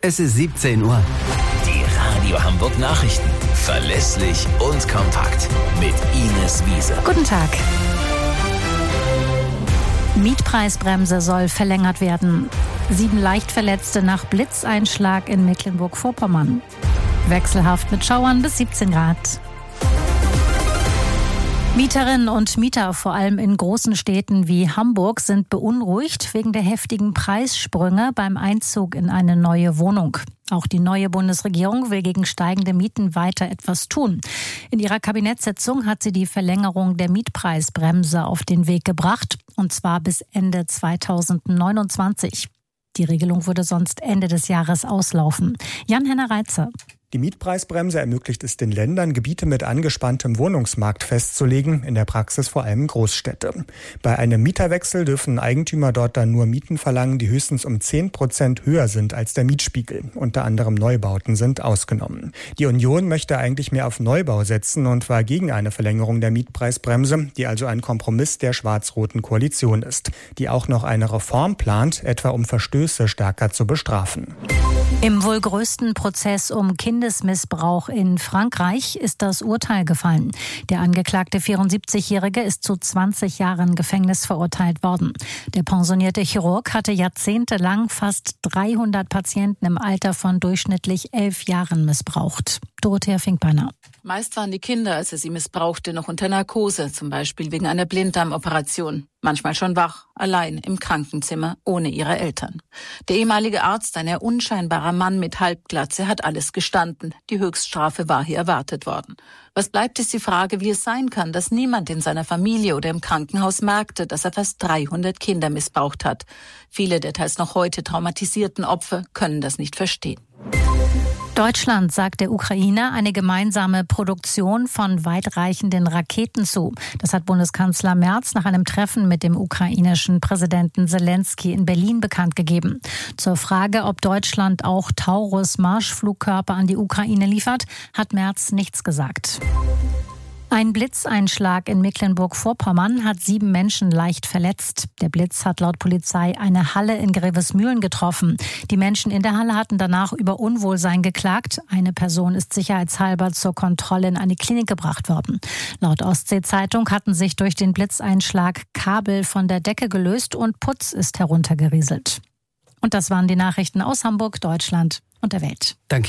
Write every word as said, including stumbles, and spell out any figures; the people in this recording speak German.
Es ist siebzehn Uhr. Die Radio Hamburg Nachrichten. Verlässlich und kompakt. Mit Ines Wiese. Guten Tag. Mietpreisbremse soll verlängert werden. Sieben Leichtverletzte nach Blitzeinschlag in Mecklenburg-Vorpommern. Wechselhaft mit Schauern bis siebzehn Grad. Mieterinnen und Mieter, vor allem in großen Städten wie Hamburg, sind beunruhigt wegen der heftigen Preissprünge beim Einzug in eine neue Wohnung. Auch die neue Bundesregierung will gegen steigende Mieten weiter etwas tun. In ihrer Kabinettssitzung hat sie die Verlängerung der Mietpreisbremse auf den Weg gebracht, und zwar bis Ende zweitausendneunundzwanzig. Die Regelung würde sonst Ende des Jahres auslaufen. Jan-Henner Reitzer. Die Mietpreisbremse ermöglicht es den Ländern, Gebiete mit angespanntem Wohnungsmarkt festzulegen, in der Praxis vor allem Großstädte. Bei einem Mieterwechsel dürfen Eigentümer dort dann nur Mieten verlangen, die höchstens um zehn Prozent höher sind als der Mietspiegel. Unter anderem Neubauten sind ausgenommen. Die Union möchte eigentlich mehr auf Neubau setzen und war gegen eine Verlängerung der Mietpreisbremse, die also ein Kompromiss der schwarz-roten Koalition ist, die auch noch eine Reform plant, etwa um Verstöße stärker zu bestrafen. Im wohl größten Prozess um Kindesmissbrauch in Frankreich ist das Urteil gefallen. Der angeklagte vierundsiebzigjährige ist zu zwanzig Jahren Gefängnis verurteilt worden. Der pensionierte Chirurg hatte jahrzehntelang fast dreihundert Patienten im Alter von durchschnittlich elf Jahren missbraucht. Dorothea Finkbeiner. Meist waren die Kinder, als er sie missbrauchte, noch unter Narkose, zum Beispiel wegen einer Blinddarmoperation. Manchmal schon wach, allein im Krankenzimmer, ohne ihre Eltern. Der ehemalige Arzt, ein eher unscheinbarer Mann mit Halbglatze, hat alles gestanden. Die Höchststrafe war hier erwartet worden. Was bleibt, ist die Frage, wie es sein kann, dass niemand in seiner Familie oder im Krankenhaus merkte, dass er fast dreihundert Kinder missbraucht hat. Viele der teils noch heute traumatisierten Opfer können das nicht verstehen. Deutschland sagt der Ukraine eine gemeinsame Produktion von weitreichenden Raketen zu. Das hat Bundeskanzler Merz nach einem Treffen mit dem ukrainischen Präsidenten Zelensky in Berlin bekannt gegeben. Zur Frage, ob Deutschland auch Taurus-Marschflugkörper an die Ukraine liefert, hat Merz nichts gesagt. Ein Blitzeinschlag in Mecklenburg-Vorpommern hat sieben Menschen leicht verletzt. Der Blitz hat laut Polizei eine Halle in Grevesmühlen getroffen. Die Menschen in der Halle hatten danach über Unwohlsein geklagt. Eine Person ist sicherheitshalber zur Kontrolle in eine Klinik gebracht worden. Laut Ostsee-Zeitung hatten sich durch den Blitzeinschlag Kabel von der Decke gelöst und Putz ist heruntergerieselt. Und das waren die Nachrichten aus Hamburg, Deutschland und der Welt. Danke.